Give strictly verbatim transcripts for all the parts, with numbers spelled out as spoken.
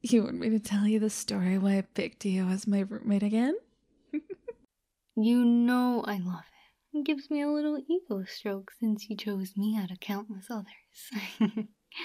You want me to tell you the story why I picked you as my roommate again? You know I love it. It gives me a little ego stroke since you chose me out of countless others.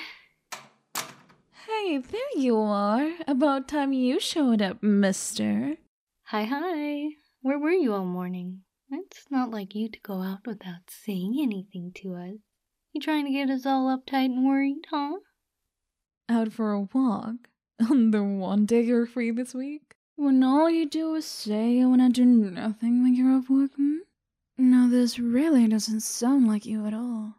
Hey, there you are. About time you showed up, mister. Hi, hi. Where were you all morning? It's not like you to go out without saying anything to us. You trying to get us all uptight and worried, huh? Out for a walk? On the one day you're free this week? When all you do is say you wanna do nothing when you're off work, hmm? No, this really doesn't sound like you at all.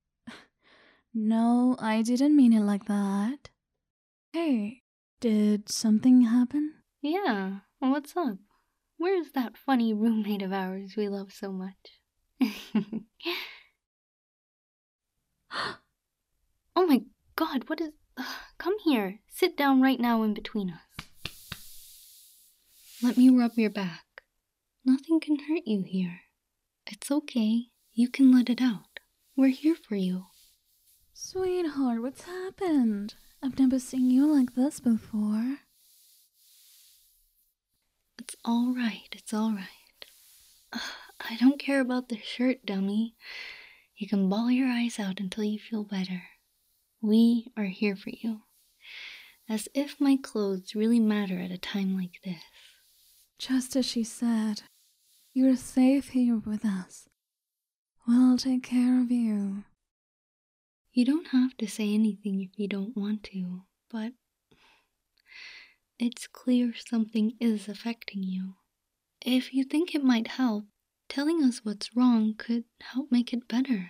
No, I didn't mean it like that. Hey, did something happen? Yeah, what's up? Where's that funny roommate of ours we love so much? Oh my god, what is... Ugh, come here, sit down right now in between us. Let me rub your back. Nothing can hurt you here. It's okay, you can let it out. We're here for you. Sweetheart, what's happened? I've never seen you like this before. It's alright, it's alright. I don't care about the shirt, dummy. You can bawl your eyes out until you feel better. We are here for you. As if my clothes really matter at a time like this. Just as she said, you're safe here with us. We'll take care of you. You don't have to say anything if you don't want to, but it's clear something is affecting you. If you think it might help, telling us what's wrong could help make it better.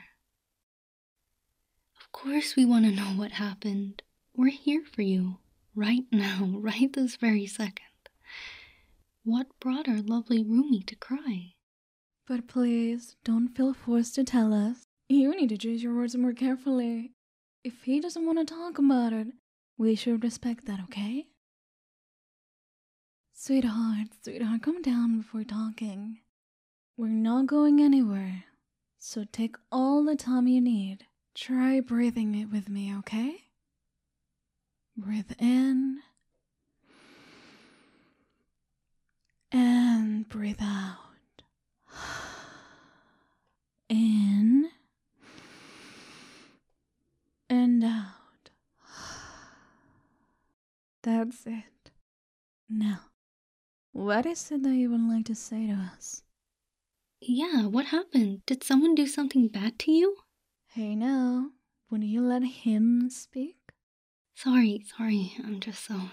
Of course we want to know what happened. We're here for you, right now, right this very second. What brought our lovely roomie to cry? But please, don't feel forced to tell us. You need to choose your words more carefully. If he doesn't want to talk about it, we should respect that, okay? Sweetheart, sweetheart, calm down before talking. We're not going anywhere, so take all the time you need. Try breathing it with me, okay? Breathe in. And breathe out. In. And out. That's it. Now, what is it that you would like to say to us? Yeah, what happened? Did someone do something bad to you? Hey now, wouldn't you let him speak? Sorry, sorry, I'm just so...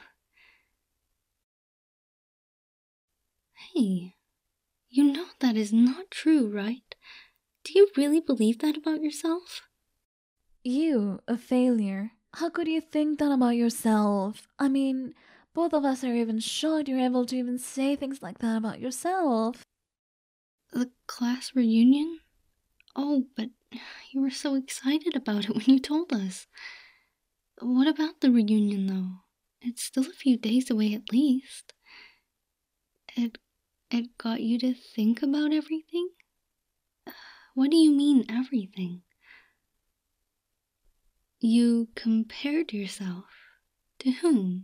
Hey, you know that is not true, right? Do you really believe that about yourself? You, a failure. How could you think that about yourself? I mean, both of us are even shocked you're able to even say things like that about yourself. The class reunion? Oh, but you were so excited about it when you told us. What about the reunion, though? It's still a few days away at least. It, it got you to think about everything? What do you mean, everything? You compared yourself. To whom?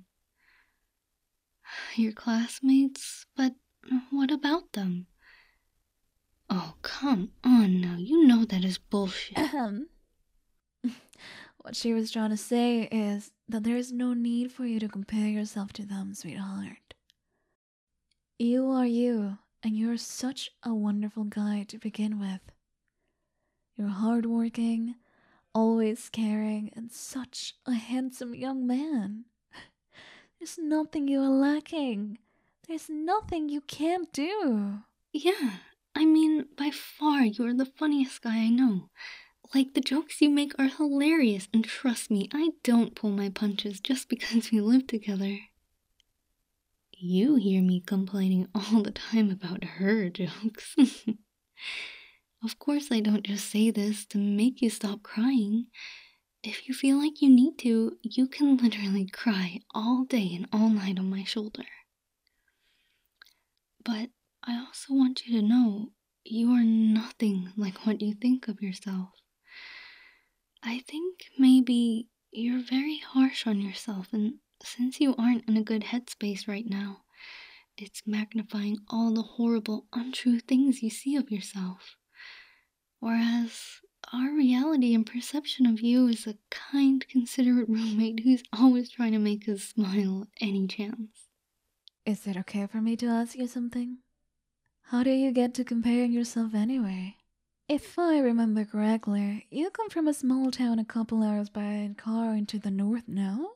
Your classmates? But what about them? Oh, come on now. You know that is bullshit. Ahem. What she was trying to say is that there is no need for you to compare yourself to them, sweetheart. You are you, and you're such a wonderful guy to begin with. You're hardworking, always caring, and such a handsome young man. There's nothing you are lacking. There's nothing you can't do. Yeah, I mean, by far you're the funniest guy I know. Like, the jokes you make are hilarious, and trust me, I don't pull my punches just because we live together. You hear me complaining all the time about her jokes. Of course I don't just say this to make you stop crying. If you feel like you need to, you can literally cry all day and all night on my shoulder. But I also want you to know you are nothing like what you think of yourself. I think maybe you're very harsh on yourself, and since you aren't in a good headspace right now, it's magnifying all the horrible, untrue things you see of yourself. Whereas our reality and perception of you is a kind, considerate roommate who's always trying to make us smile any chance. Is it okay for me to ask you something? How do you get to comparing yourself anyway? If I remember correctly, you come from a small town a couple hours by car into the north, no?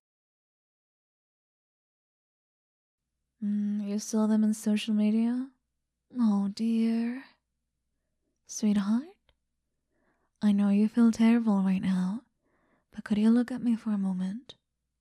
Mm, you saw them on social media? Oh dear. Sweetheart? I know you feel terrible right now, but could you look at me for a moment?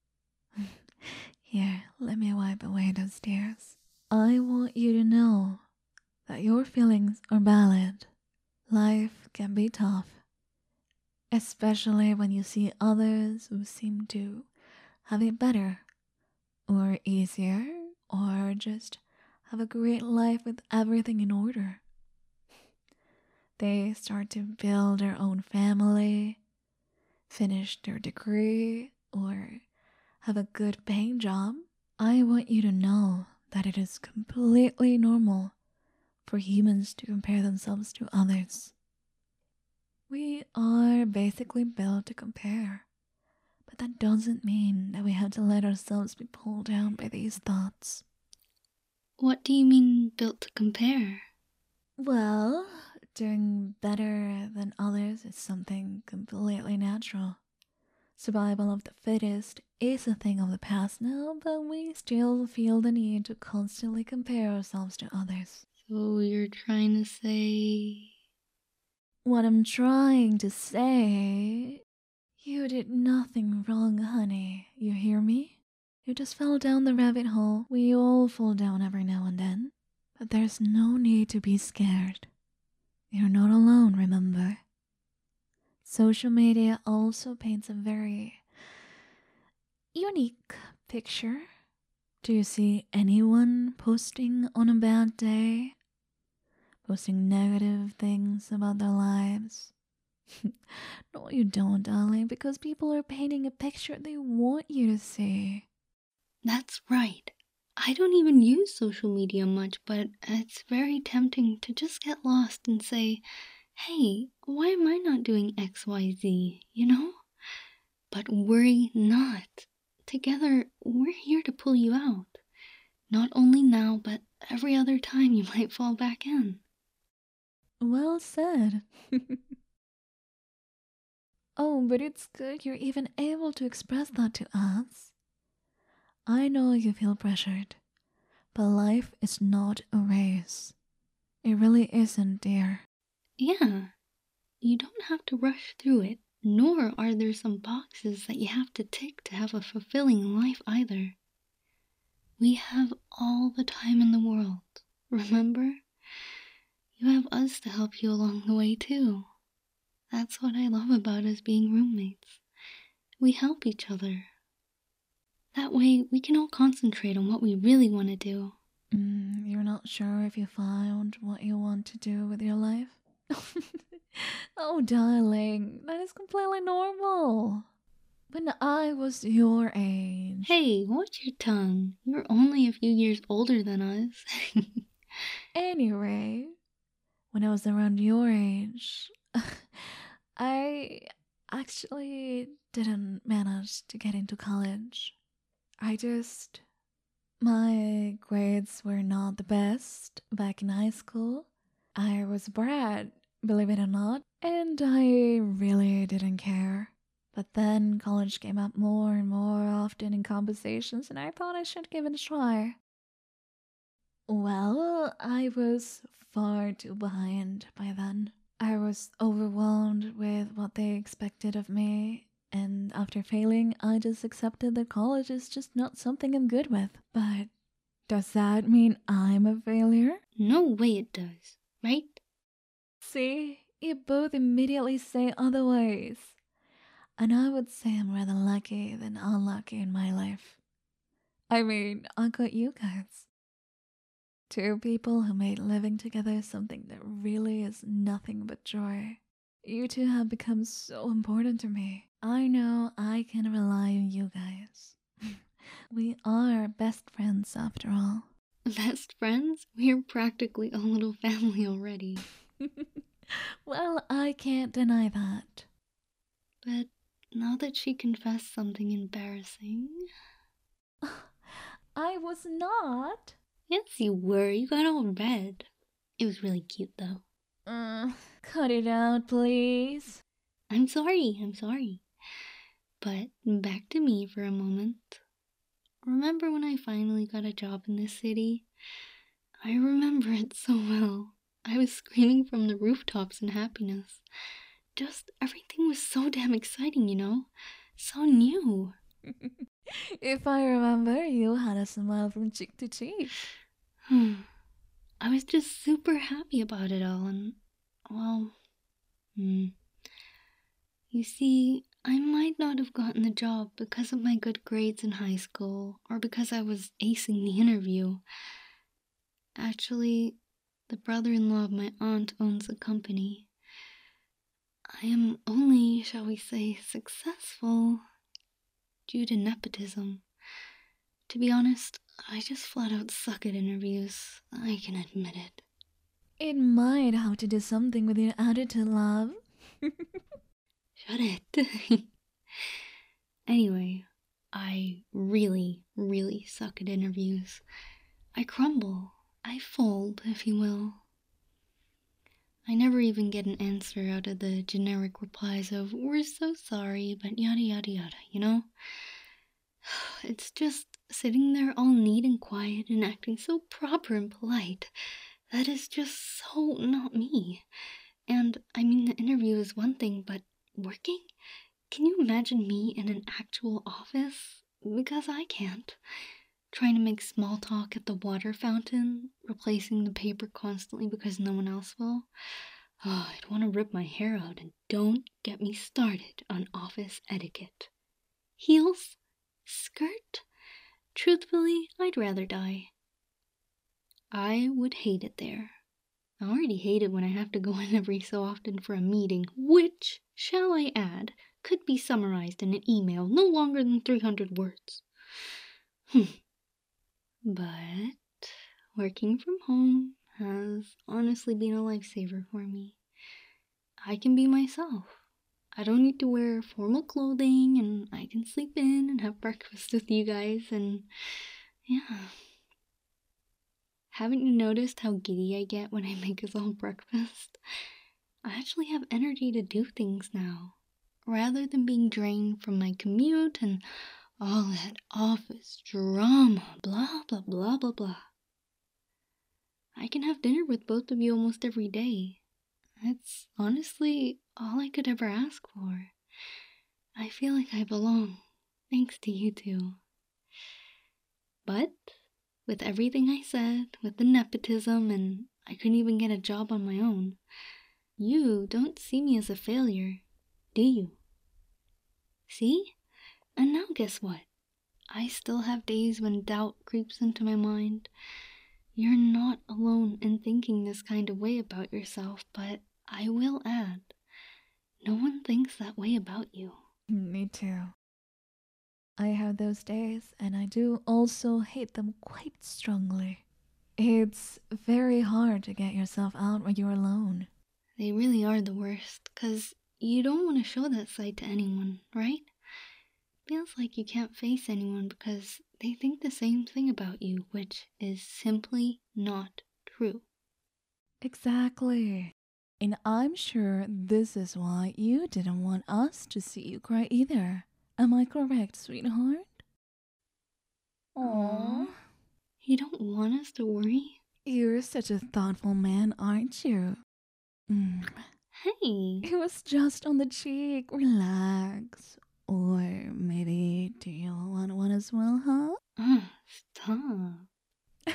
Here, let me wipe away those tears. I want you to know that your feelings are valid. Life can be tough, especially when you see others who seem to have it better, or easier, or just have a great life with everything in order. They start to build their own family, finish their degree, or have a good paying job. I want you to know that it is completely normal for humans to compare themselves to others. We are basically built to compare, but that doesn't mean that we have to let ourselves be pulled down by these thoughts. What do you mean, built to compare? Well, doing better than others is something completely natural. Survival of the fittest is a thing of the past now, but we still feel the need to constantly compare ourselves to others. So you're trying to say... What I'm trying to say... You did nothing wrong, honey. You hear me? You just fell down the rabbit hole. We all fall down every now and then. But there's no need to be scared. You're not alone, remember? Social media also paints a very unique picture. Do you see anyone posting on a bad day? Posting negative things about their lives? No, you don't, darling, because people are painting a picture they want you to see. That's right. I don't even use social media much, but it's very tempting to just get lost and say, hey, why am I not doing X Y Z, you know? But worry not. Together, we're here to pull you out. Not only now, but every other time you might fall back in. Well said. Oh, but it's good you're even able to express that to us. I know you feel pressured, but life is not a race. It really isn't, dear. Yeah, you don't have to rush through it, nor are there some boxes that you have to tick to have a fulfilling life either. We have all the time in the world, remember? You have us to help you along the way too. That's what I love about us being roommates. We help each other. That way, we can all concentrate on what we really want to do. Mm, you're not sure if you found what you want to do with your life? Oh, darling, that is completely normal. When I was your age... Hey, watch your tongue. You're only a few years older than us. Anyway, when I was around your age, I actually didn't manage to get into college. I just... My grades were not the best back in high school. I was a brat, believe it or not, and I really didn't care. But then college came up more and more often in conversations, and I thought I should give it a try. Well, I was far too behind by then. I was overwhelmed with what they expected of me, and after failing, I just accepted that college is just not something I'm good with. But does that mean I'm a failure? No way it does, right? See, you both immediately say otherwise. And I would say I'm rather lucky than unlucky in my life. I mean, I got you guys. Two people who made living together something that really is nothing but joy. You two have become so important to me. I know I can rely on you guys. We are best friends after all. Best friends? We're practically a little family already. Well, I can't deny that. But now that she confessed something embarrassing... I was not. Yes, you were. You got all red. It was really cute, though. Uh, cut it out, please. I'm sorry, I'm sorry. But back to me for a moment. Remember when I finally got a job in this city? I remember it so well. I was screaming from the rooftops in happiness. Just everything was so damn exciting, you know? So new. If I remember, you had a smile from cheek to cheek. I was just super happy about it all, and, well, hmm. You see, I might not have gotten the job because of my good grades in high school, or because I was acing the interview. Actually, the brother-in-law of my aunt owns a company. I am only, shall we say, successful due to nepotism. To be honest, I just flat out suck at interviews. I can admit it. It might have to do something with your attitude, love. Shut it. Anyway, I really, really suck at interviews. I crumble. I fold, if you will. I never even get an answer out of the generic replies of, we're so sorry, but yada yada yada, you know? It's just sitting there all neat and quiet and acting so proper and polite. That is just so not me. And, I mean, the interview is one thing, but working? Can you imagine me in an actual office? Because I can't. Trying to make small talk at the water fountain, replacing the paper constantly because no one else will. Oh, I'd want to rip my hair out, and don't get me started on office etiquette. Heels? Skirt? Truthfully, I'd rather die. I would hate it there. I already hate it when I have to go in every so often for a meeting, which, shall I add, could be summarized in an email no longer than three hundred words. Hmm. But working from home has honestly been a lifesaver for me. I can be myself. I don't need to wear formal clothing, and I can sleep in and have breakfast with you guys, and yeah. Haven't you noticed how giddy I get when I make us all breakfast? I actually have energy to do things now, rather than being drained from my commute and all that office drama, blah blah blah blah blah. I can have dinner with both of you almost every day. That's honestly all I could ever ask for. I feel like I belong, thanks to you two. But with everything I said, with the nepotism, and I couldn't even get a job on my own, you don't see me as a failure, do you? See? And now guess what? I still have days when doubt creeps into my mind. You're not alone in thinking this kind of way about yourself, but I will add, no one thinks that way about you. Me too. I have those days, and I do also hate them quite strongly. It's very hard to get yourself out when you're alone. They really are the worst, because you don't want to show that side to anyone, right? Feels like you can't face anyone because they think the same thing about you, which is simply not true. Exactly. And I'm sure this is why you didn't want us to see you cry either. Am I correct, sweetheart? Aww. You don't want us to worry? You're such a thoughtful man, aren't you? Mm. Hey! It was just on the cheek. Relax. Or maybe do you want one as well, huh? Uh, stop.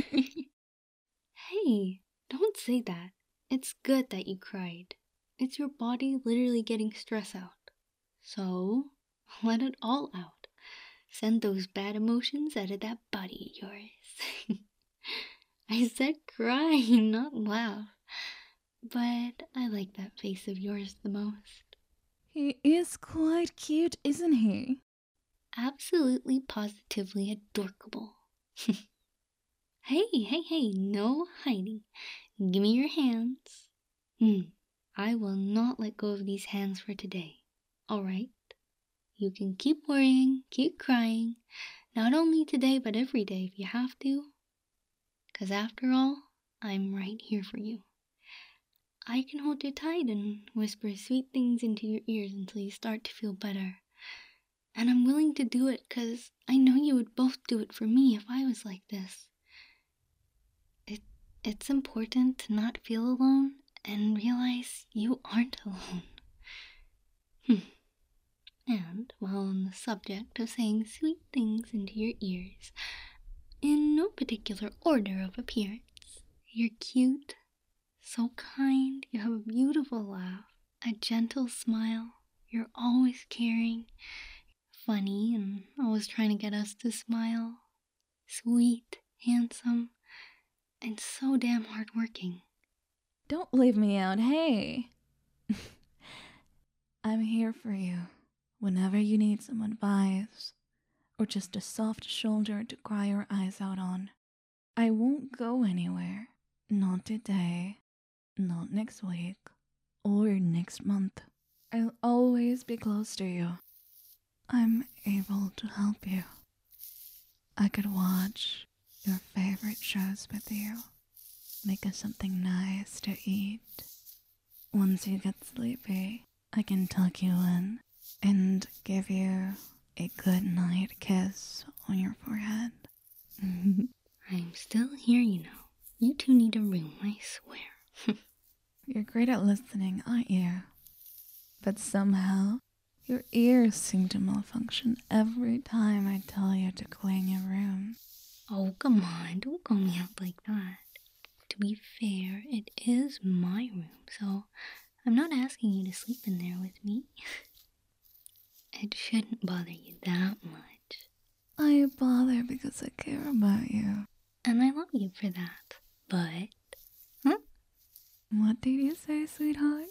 Hey, don't say that. It's good that you cried. It's your body literally getting stress out. So, let it all out. Send those bad emotions out of that body of yours. I said cry, not laugh. But I like that face of yours the most. He is quite cute, isn't he? absolutely positively adorable. Hey, hey, hey, no hiding. Give me your hands. Hmm, I will not let go of these hands for today. Alright? You can keep worrying, keep crying, not only today but every day if you have to. Because after all, I'm right here for you. I can hold you tight and whisper sweet things into your ears until you start to feel better. And I'm willing to do it because I know you would both do it for me if I was like this. It, it's important to not feel alone and realize you aren't alone. Hmm. And while on the subject of saying sweet things into your ears, in no particular order of appearance, you're cute, so kind, you have a beautiful laugh, a gentle smile, you're always caring, funny and always trying to get us to smile, sweet, handsome, and so damn hardworking. Don't leave me out, hey! I'm here for you whenever you need some advice or just a soft shoulder to cry your eyes out on. I won't go anywhere. Not today, not next week, or next month. I'll always be close to you. I'm able to help you. I could watch your favorite shows with you, make us something nice to eat. Once you get sleepy, I can tuck you in and give you a good night kiss on your forehead. I'm still here, you know. You two need a room, I swear. You're great at listening, aren't you? But somehow, your ears seem to malfunction every time I tell you to clean your room. Oh, come on, don't call me out like that. To be fair, it is my room, so I'm not asking you to sleep in there with me. It shouldn't bother you that much. I bother because I care about you. And I love you for that. But, huh? What did you say, sweetheart?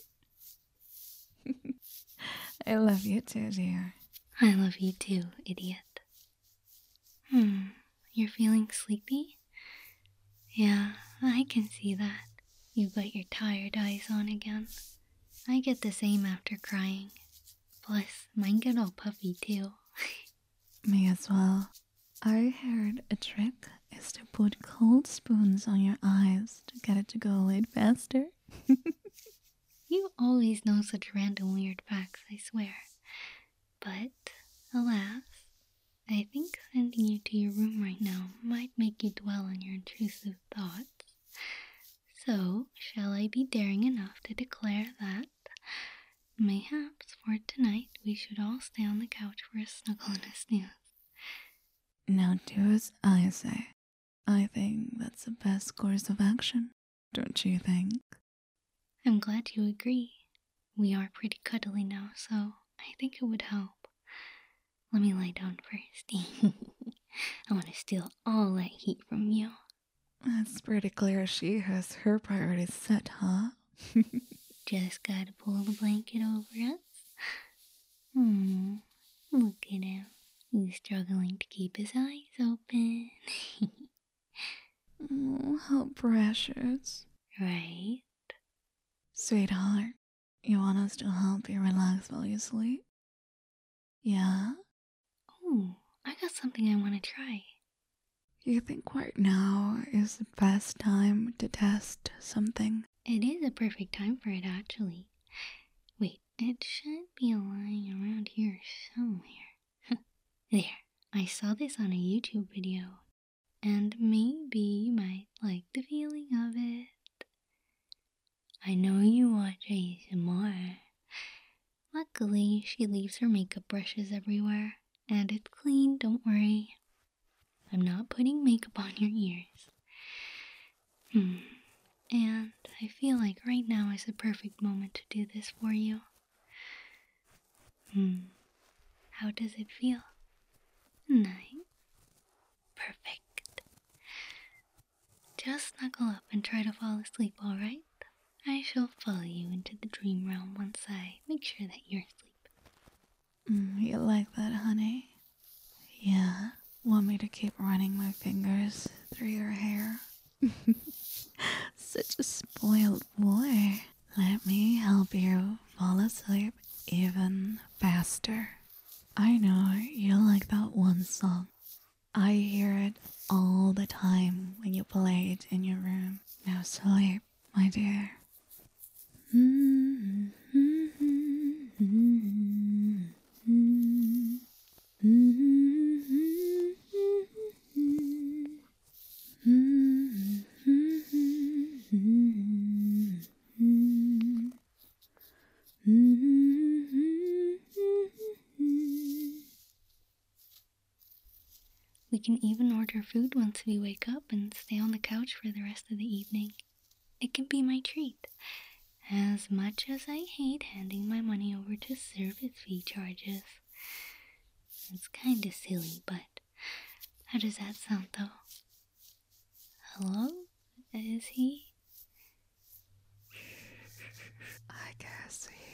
I love you too, dear. I love you too, idiot. Hmm, you're feeling sleepy? Yeah, I can see that. You've got your tired eyes on again. I get the same after crying. Plus, mine get all puffy too. Me as well. I heard a trick is to put cold spoons on your eyes to get it to go away faster. You always know such random weird facts, I swear. But, alas, I think sending you to your room right now might make you dwell on your intrusive thoughts. So, shall I be daring enough to declare that mayhaps for tonight we should all stay on the couch for a snuggle and a snooze? Now do as I say. I think that's the best course of action, don't you think? I'm glad you agree. We are pretty cuddly now, so I think it would help. Let me lie down first. I want to steal all that heat from you. It's pretty clear she has her priorities set, huh? Just gotta pull the blanket over us. Hmm, look at him. He's struggling to keep his eyes open. Oh, how precious. Right? Sweetheart, you want us to help you relax while you sleep? Yeah? Oh, I got something I want to try. You think right now is the best time to test something? It is a perfect time for it, actually. Wait, it should be lying around here somewhere. There, I saw this on a YouTube video, and maybe you might like the feeling of it. I know you watch A S M R. Luckily, she leaves her makeup brushes everywhere, and it's clean, don't worry. I'm not putting makeup on your ears. Hmm. And I feel like right now is the perfect moment to do this for you. Hmm. How does it feel? Nice. Perfect. Just snuggle up and try to fall asleep, alright? I shall follow you into the dream realm once I make sure that you're asleep. Mm, you like that, honey? Yeah, want me to keep running my fingers through your hair? Such a spoiled boy. Let me help you fall asleep even faster. I know you like that one song. I hear it all the time when you play it in your room. Now sleep, my dear. We can even order food once we wake up and stay on the couch for the rest of the evening. It can be my treat. As much as I hate handing my money over to service fee charges. It's kinda silly, but how does that sound though? Hello? Is he? I guess